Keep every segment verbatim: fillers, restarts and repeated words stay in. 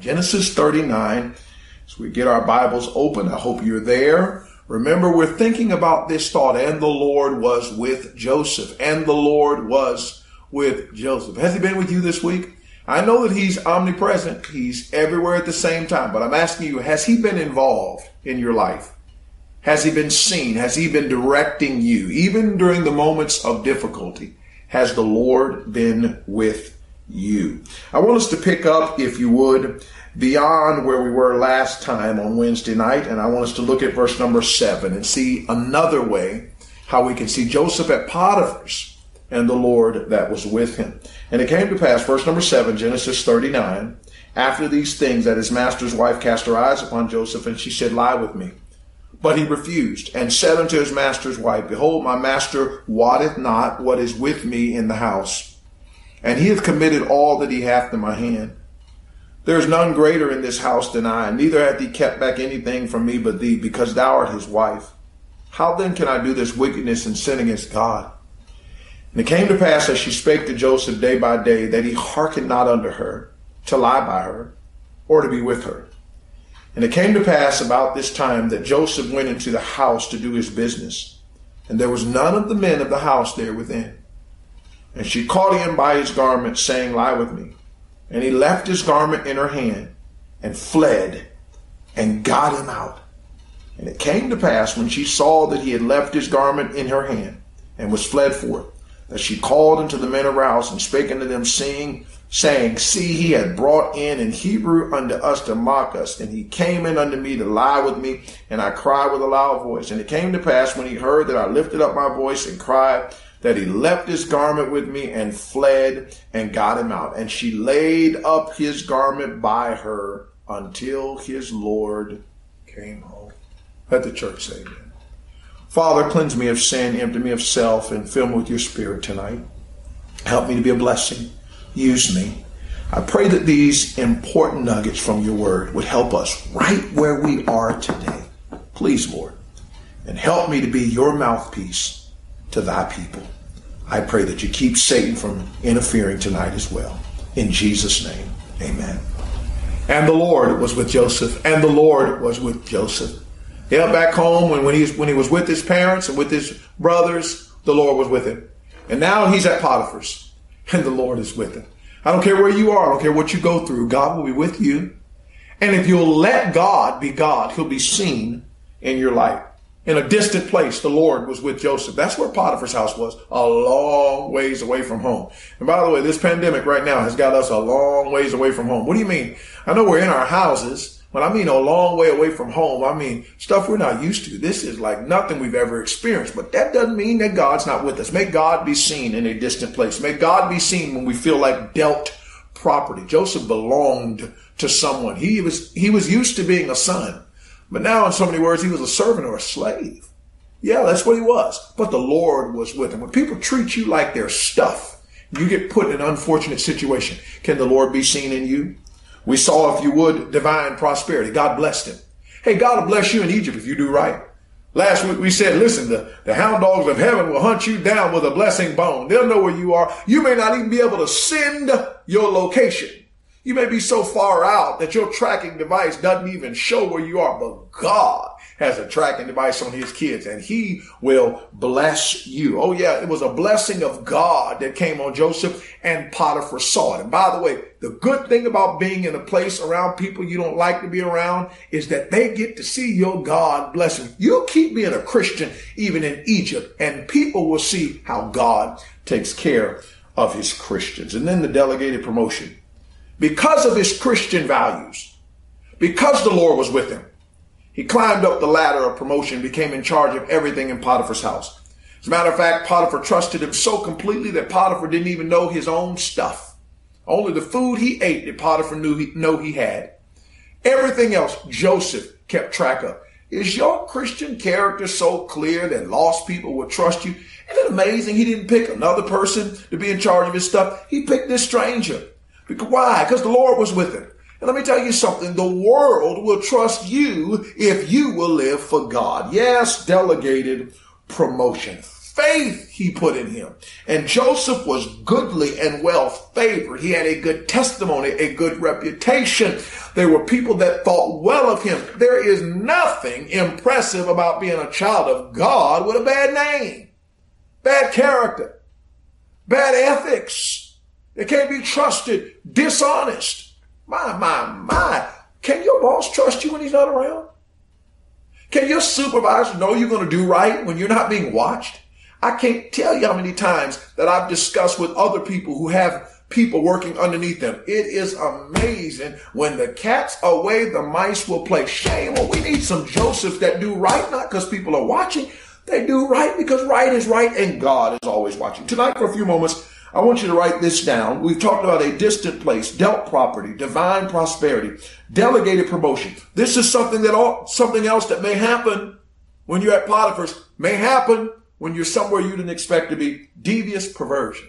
Genesis thirty-nine. As we get our Bibles open, I hope you're there. Remember, we're thinking about this thought, and the Lord was with Joseph, and the Lord was with Joseph. Has he been with you this week? I know that he's omnipresent. He's everywhere at the same time, but I'm asking you, has he been involved in your life? Has he been seen? Has he been directing you? Even during the moments of difficulty, has the Lord been with you? I want us to pick up, if you would, beyond where we were last time on Wednesday night, and I want us to look at verse number seven and see another way how we can see Joseph at Potiphar's and the Lord that was with him. And it came to pass, verse number seven, Genesis thirty-nine, after these things that his master's wife cast her eyes upon Joseph, and she said, lie with me. But he refused, and said unto his master's wife, behold, my master wotteth not what is with me in the house, and he hath committed all that he hath in my hand. There is none greater in this house than I, neither hath he kept back anything from me but thee, because thou art his wife. How then can I do this wickedness and sin against God? And it came to pass, as she spake to Joseph day by day, that he hearkened not unto her, to lie by her, or to be with her. And it came to pass about this time that Joseph went into the house to do his business, and there was none of the men of the house there within. And she caught him by his garment, saying, lie with me. And he left his garment in her hand, and fled, and got him out. And it came to pass, when she saw that he had left his garment in her hand, and was fled forth, that she called unto the men of her house, and spake unto them, saying, saying, see, he had brought in an Hebrew unto us to mock us, and he came in unto me to lie with me, and I cried with a loud voice. And it came to pass, when he heard that I lifted up my voice and cried, that he left his garment with me and fled, and got him out. And she laid up his garment by her until his Lord came home. Let the church say amen. Father, cleanse me of sin, empty me of self, and fill me with your Spirit tonight. Help me to be a blessing. Use me. I pray that these important nuggets from your word would help us right where we are today. Please, Lord, and help me to be your mouthpiece to thy people. I pray that you keep Satan from interfering tonight as well. In Jesus' name, amen. And the Lord was with Joseph, and the Lord was with Joseph. Yeah, back home when, when, he was, when he was with his parents and with his brothers, the Lord was with him. And now he's at Potiphar's, and the Lord is with him. I don't care where you are. I don't care what you go through. God will be with you. And if you'll let God be God, he'll be seen in your life. In a distant place, the Lord was with Joseph. That's where Potiphar's house was, a long ways away from home. And by the way, this pandemic right now has got us a long ways away from home. What do you mean? I know we're in our houses. When I mean a long way away from home, I mean stuff we're not used to. This is like nothing we've ever experienced. But that doesn't mean that God's not with us. May God be seen in a distant place. May God be seen when we feel like dealt property. Joseph belonged to someone. He was, he was used to being a son. But now, in so many words, he was a servant or a slave. Yeah, that's what he was. But the Lord was with him. When people treat you like they're stuff, you get put in an unfortunate situation. Can the Lord be seen in you? We saw, if you would, divine prosperity. God blessed him. Hey, God will bless you in Egypt if you do right. Last week we said, listen, the, the hound dogs of heaven will hunt you down with a blessing bone. They'll know where you are. You may not even be able to send your location. You may be so far out that your tracking device doesn't even show where you are, but God has a tracking device on his kids, and he will bless you. Oh yeah, it was a blessing of God that came on Joseph, and Potiphar saw it. And by the way, the good thing about being in a place around people you don't like to be around is that they get to see your God blessing. You keep being a Christian even in Egypt, and people will see how God takes care of his Christians. And then the delegated promotion. Because of his Christian values, because the Lord was with him, he climbed up the ladder of promotion, became in charge of everything in Potiphar's house. As a matter of fact, Potiphar trusted him so completely that Potiphar didn't even know his own stuff. Only the food he ate that Potiphar knew he, know he had. Everything else Joseph kept track of. Is your Christian character so clear that lost people will trust you? Isn't it amazing he didn't pick another person to be in charge of his stuff? He picked this stranger. Because why? Because the Lord was with him. And let me tell you something. The world will trust you if you will live for God. Yes, delegated promotion. faith he put in him. And Joseph was goodly and well favored. He had a good testimony, a good reputation. There were people that thought well of him. There is nothing impressive about being a child of God with a bad name, bad character, bad ethics. They can't be trusted, dishonest. My, my, my. Can your boss trust you when he's not around? Can your supervisor know you're going to do right when you're not being watched? I can't tell you how many times that I've discussed with other people who have people working underneath them. It is amazing. When the cat's away, the mice will play. Shame. Well, we need some Josephs that do right, not because people are watching. They do right because right is right and God is always watching. Tonight, for a few moments, I want you to write this down. We've talked about a distant place, dealt property, divine prosperity, delegated promotion. This is something that all, something else that may happen when you're at Potiphar's, may happen when you're somewhere you didn't expect to be. Devious perversion.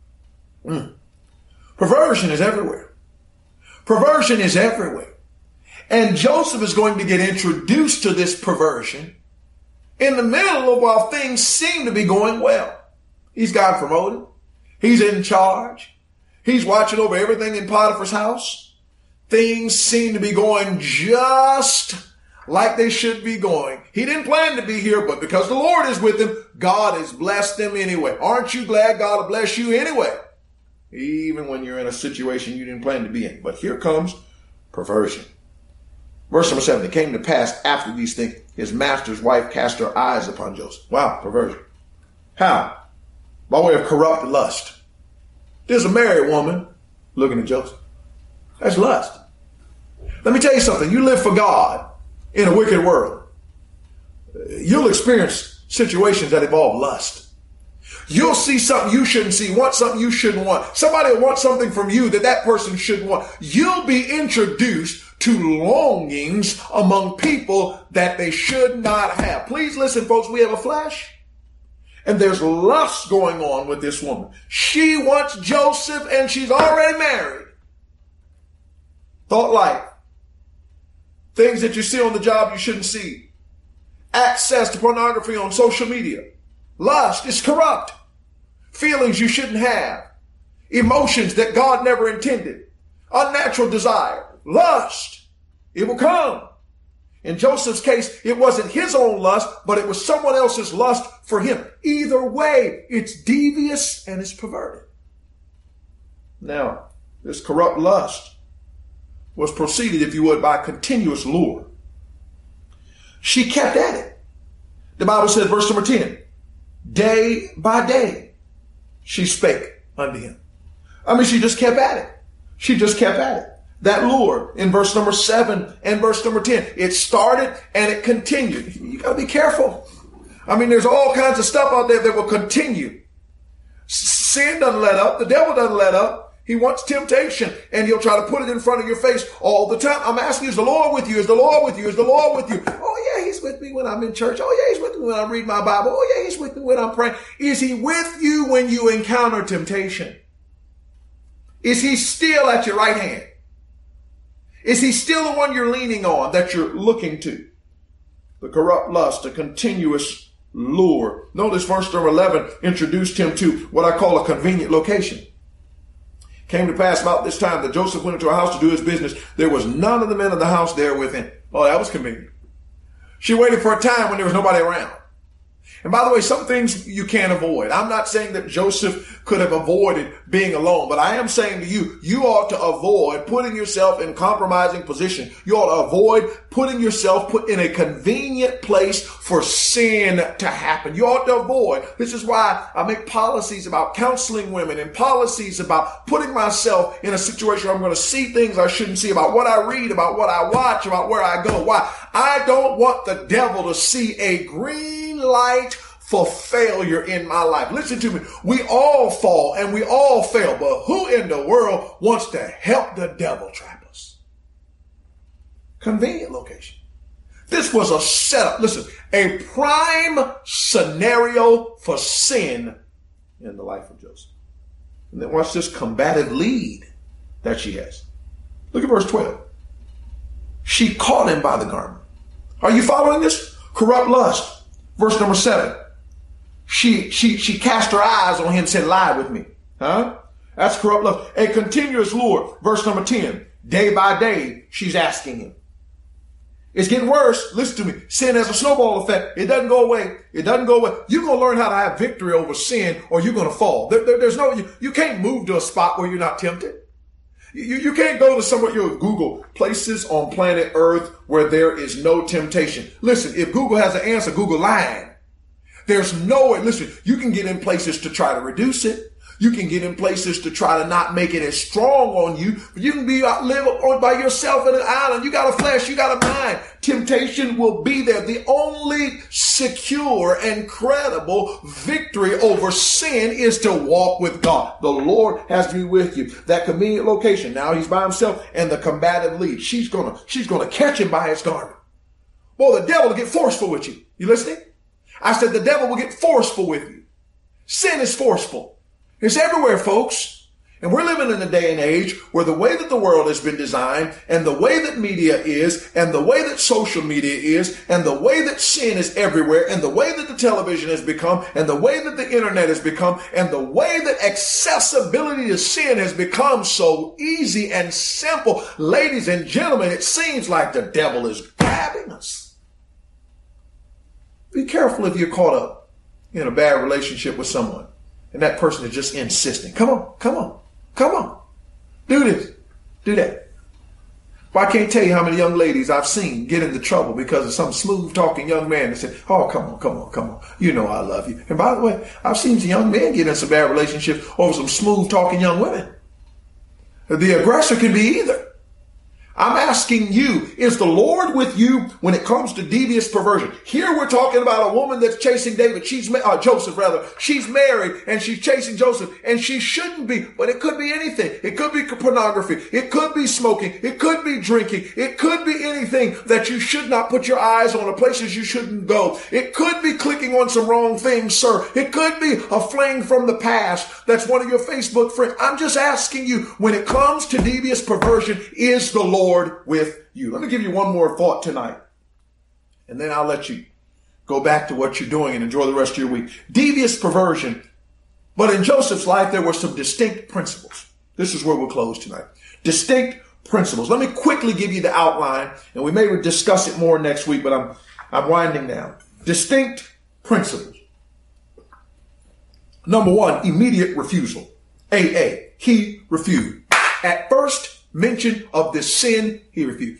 Mm. Perversion is everywhere. Perversion is everywhere. And Joseph is going to get introduced to this perversion in the middle of while things seem to be going well. He's got promoted. He's in charge. He's watching over everything in Potiphar's house. Things seem to be going just like they should be going. He didn't plan to be here, but because the Lord is with him, God has blessed him anyway. Aren't you glad God will bless you anyway? Even when you're in a situation you didn't plan to be in. But here comes perversion. Verse number seven, it came to pass after these things, his master's wife cast her eyes upon Joseph. Wow, perversion. How? By way of corrupt lust. There's a married woman looking at Joseph. That's lust. Let me tell you something. You live for God in a wicked world. You'll experience situations that involve lust. You'll see something you shouldn't see, want something you shouldn't want. Somebody will want something from you that that person shouldn't want. You'll be introduced to longings among people that they should not have. Please listen, folks, we have a flesh. And there's lust going on with this woman. She wants Joseph and she's already married. Thought life. Things that you see on the job you shouldn't see. Access to pornography on social media. Lust is corrupt. Feelings you shouldn't have. Emotions that God never intended. Unnatural desire. Lust. It will come. In Joseph's case, it wasn't his own lust, but it was someone else's lust for him. Either way, it's devious and it's perverted. Now, this corrupt lust was proceeded, if you would, by continuous lure. She kept at it. The Bible says, verse number ten, day by day, she spake unto him. I mean, she just kept at it. She just kept at it. That lure in verse number seven and verse number ten. It started and it continued. You got to be careful. I mean, there's all kinds of stuff out there that will continue. Sin doesn't let up. The devil doesn't let up. He wants temptation and he'll try to put it in front of your face all the time. I'm asking you, is the Lord with you? Is the Lord with you? Is the Lord with you? Oh yeah, he's with me when I'm in church. Oh yeah, he's with me when I read my Bible. Oh yeah, he's with me when I'm praying. Is he with you when you encounter temptation? Is he still at your right hand? Is he still the one you're leaning on, that you're looking to? The corrupt lust, a continuous lure. Notice verse number eleven introduced him to what I call a convenient location. Came to pass about this time that Joseph went into a house to do his business. There was none of the men of the house there with him. Oh, that was convenient. She waited for a time when there was nobody around. And by the way, some things you can't avoid. I'm not saying that Joseph could have avoided being alone, but I am saying to you, you ought to avoid putting yourself in compromising position. You ought to avoid putting yourself put in a convenient place for sin to happen. You ought to avoid. This is why I make policies about counseling women and policies about putting myself in a situation where I'm going to see things I shouldn't see, about what I read, about what I watch, about where I go. Why? I don't want the devil to see a green light for failure in my life. Listen to me. We all fall and we all fail, but who in the world wants to help the devil trap us? Convenient location. This was a setup. Listen, a prime scenario for sin in the life of Joseph. And then watch this combative lead that she has. Look at verse twelve. She caught him by the garment. Are you following this? Corrupt lust. Verse number seven. she, she, she cast her eyes on him and said, lie with me. Huh? That's corrupt love. A continuous lure. Verse number ten. Day by day, she's asking him. It's getting worse. Listen to me. Sin has a snowball effect. It doesn't go away. It doesn't go away. You're going to learn how to have victory over sin or you're going to fall. There, there, there's no, you, you can't move to a spot where you're not tempted. You, you can't go to somewhere, you Google places on planet Earth where there is no temptation. Listen, if Google has an answer, Google lying. There's no way. Listen, you can get in places to try to reduce it. You can get in places to try to not make it as strong on you. But you can be out, live on by yourself in an island. You got a flesh. You got a mind. Temptation will be there. The only secure and credible victory over sin is to walk with God. The Lord has to be with you. That convenient location. Now he's by himself and the combative lead. She's gonna, she's gonna catch him by his garment. Boy, the devil will get forceful with you. You listening? I said the devil will get forceful with you. Sin is forceful. It's everywhere, folks. And we're living in a day and age where the way that the world has been designed and the way that media is and the way that social media is and the way that sin is everywhere and the way that the television has become and the way that the internet has become and the way that accessibility to sin has become so easy and simple. Ladies and gentlemen, it seems like the devil is grabbing us. Be careful if you're caught up in a bad relationship with someone. And that person is just insisting. Come on, come on, come on. Do this, do that. Well, I can't tell you how many young ladies I've seen get into trouble because of some smooth talking young man that said, oh, come on, come on, come on. You know I love you. And by the way, I've seen some young men get in some bad relationships over some smooth talking young women. The aggressor can be either. I'm asking you, is the Lord with you when it comes to devious perversion? Here we're talking about a woman that's chasing David. She's, uh, Joseph rather. She's married and she's chasing Joseph and she shouldn't be, but it could be anything. It could be pornography. It could be smoking. It could be drinking. It could be anything that you should not put your eyes on or places you shouldn't go. It could be clicking on some wrong things, sir. It could be a fling from the past. That's one of your Facebook friends. I'm just asking you, when it comes to devious perversion, is the Lord Lord with you? Let me give you one more thought tonight, and then I'll let you go back to what you're doing and enjoy the rest of your week. Devious perversion, but in Joseph's life, there were some distinct principles. This is where we'll close tonight. Distinct principles. Let me quickly give you the outline, and we may discuss it more next week, but I'm, I'm winding down. Distinct principles. Number one, immediate refusal. A A. He refused. At first mention of this sin, he refused.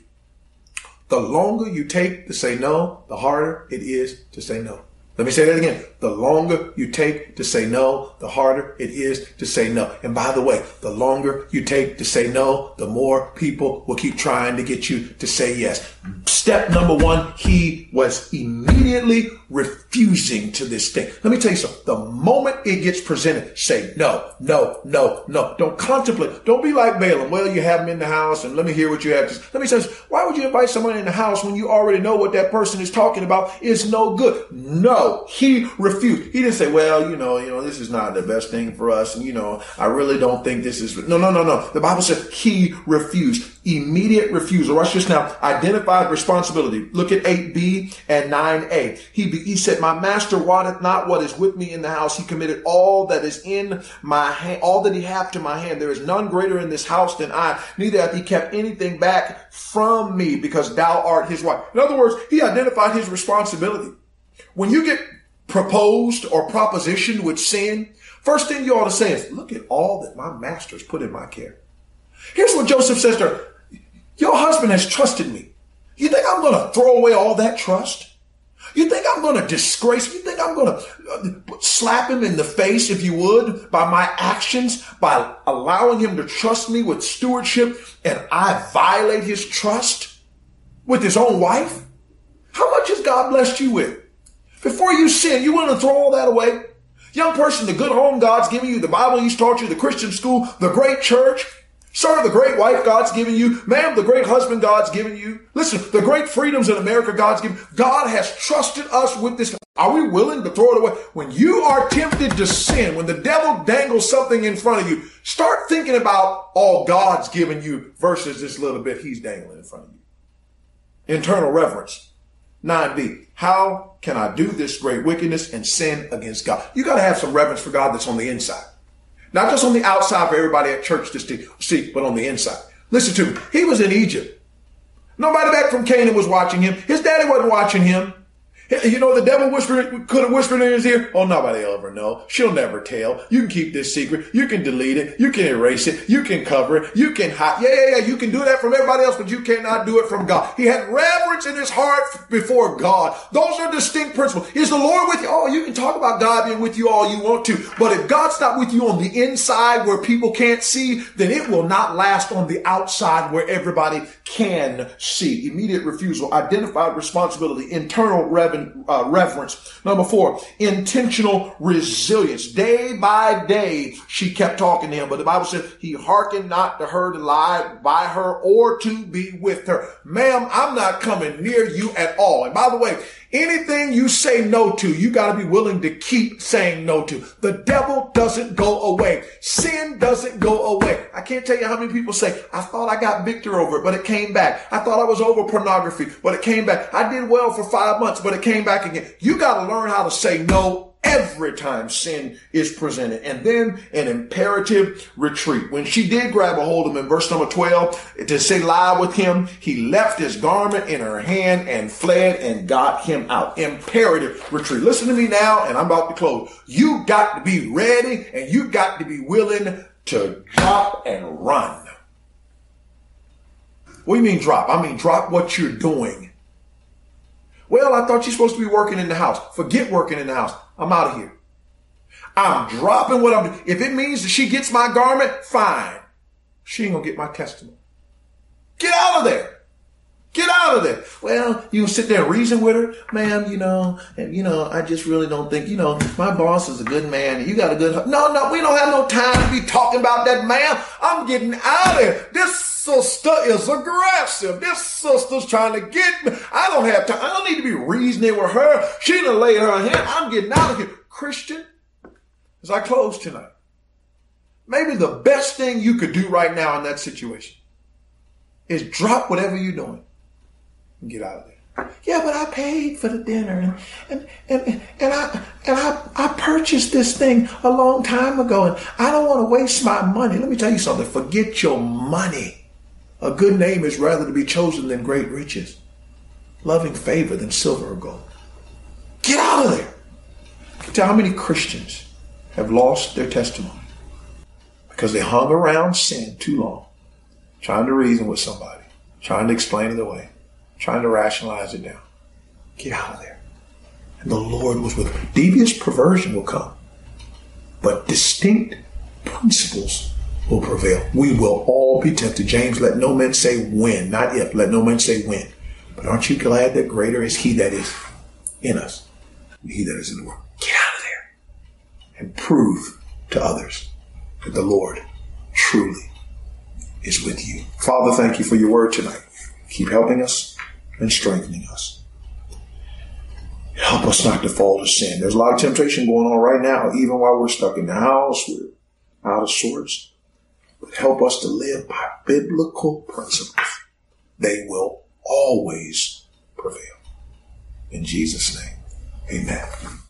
The longer you take to say no, the harder it is to say no. Let me say that again. The longer you take to say no, the harder it is to say no. And by the way, the longer you take to say no, the more people will keep trying to get you to say yes. Step number one, he was immediately refusing to this thing. Let me tell you something. The moment it gets presented, say no, no, no, no. Don't contemplate. Don't be like Balaam. Well, you have him in the house and let me hear what you have to say. Let me say this. Why would you invite someone in the house when you already know what that person is talking about is no good? No, he refused. He didn't say, well, you know, you know, this is not the best thing for us. And, you know, I really don't think this is. No, no, no, no. The Bible says he refused. Immediate refusal. Watch this now. Identified responsibility. Look at eight B and nine A. He, he said, my master wotteth not what is with me in the house. He committed all that is in my hand, all that he hath to my hand. There is none greater in this house than I. Neither hath he kept anything back from me, because thou art his wife. In other words, he identified his responsibility. When you get proposed or propositioned with sin, first thing you ought to say is, look at all that my master's put in my care. Here's what Joseph says to her. Your husband has trusted me. You think I'm going to throw away all that trust? You think I'm going to disgrace? You think I'm going to slap him in the face, if you would, by my actions, by allowing him to trust me with stewardship, and I violate his trust with his own wife? How much has God blessed you with? Before you sin, you want to throw all that away? Young person, the good home God's given you, the Bible He's taught you, the Christian school, the great church, sir, the great wife God's given you, ma'am, the great husband God's given you. Listen, the great freedoms in America God's given. God has trusted us with this. Are we willing to throw it away? When you are tempted to sin, when the devil dangles something in front of you, start thinking about all God's given you versus this little bit he's dangling in front of you. Internal reverence. nine b. How can I do this great wickedness and sin against God? You got to have some reverence for God that's on the inside. Not just on the outside for everybody at church to see, but on the inside. Listen to me. He was in Egypt. Nobody back from Canaan was watching him. His daddy wasn't watching him. You know, the devil whispered, could have whispered in his ear, oh, nobody will ever know. She'll never tell. You can keep this secret. You can delete it. You can erase it. You can cover it. You can hide. Yeah, yeah, yeah. You can do that from everybody else, but you cannot do it from God. He had reverence in his heart before God. Those are distinct principles. Is the Lord with you? Oh, you can talk about God being with you all you want to. But if God's not with you on the inside where people can't see, then it will not last on the outside where everybody can see. Immediate refusal, identified responsibility, internal reverence. Uh, reverence. Number four, intentional resilience. Day by day, she kept talking to him, but the Bible said he hearkened not to her to lie by her or to be with her. Ma'am, I'm not coming near you at all. And by the way, anything you say no to, you got to be willing to keep saying no to. The devil doesn't go away. Sin doesn't go away. I can't tell you how many people say, I thought I got victory over it, but it came back. I thought I was over pornography, but it came back. I did well for five months, but it came back again. You got to learn how to say no every time sin is presented. And then an imperative retreat. When she did grab a hold of him in verse number twelve to say lie with him, he left his garment in her hand and fled and got him out. Imperative retreat. Listen to me now, and I'm about to close. You got to be ready and you got to be willing to drop and run. What do you mean drop? I mean drop what you're doing. Well, I thought you're supposed to be working in the house. Forget working in the house. I'm out of here. I'm dropping what I'm doing. If it means that she gets my garment, fine. She ain't gonna get my testimony. Get out of there. Get out of there. Well, you sit there and reason with her, ma'am, you know, and you know, I just really don't think, you know, my boss is a good man and you got a good, no, no, we don't have no time to be talking about that, ma'am. I'm getting out of here. This sister is aggressive. This sister's trying to get me. I don't have time. I don't need to be reasoning with her. She done laid her hand. I'm getting out of here. Christian, as I close tonight, maybe the best thing you could do right now in that situation is drop whatever you're doing and get out of there. Yeah, but I paid for the dinner and and and, and I and I, I purchased this thing a long time ago and I don't want to waste my money. Let me tell you something. Forget your money. A good name is rather to be chosen than great riches, loving favor than silver or gold. Get out of there. Tell how many Christians have lost their testimony because they hung around sin too long, trying to reason with somebody, trying to explain it away, trying to rationalize it down. Get out of there. And the Lord was with them. Devious perversion will come, but distinct principles will prevail. We will all be tempted. James, let no man say when, not if. Let no man say when. But aren't you glad that greater is he that is in us than he that is in the world? Get out of there and prove to others that the Lord truly is with you. Father, thank you for your word tonight. Keep helping us and strengthening us. Help us not to fall to sin. There's a lot of temptation going on right now, even while we're stuck in the house, we're out of sorts. But help us to live by biblical principles. They will always prevail. In Jesus' name, amen.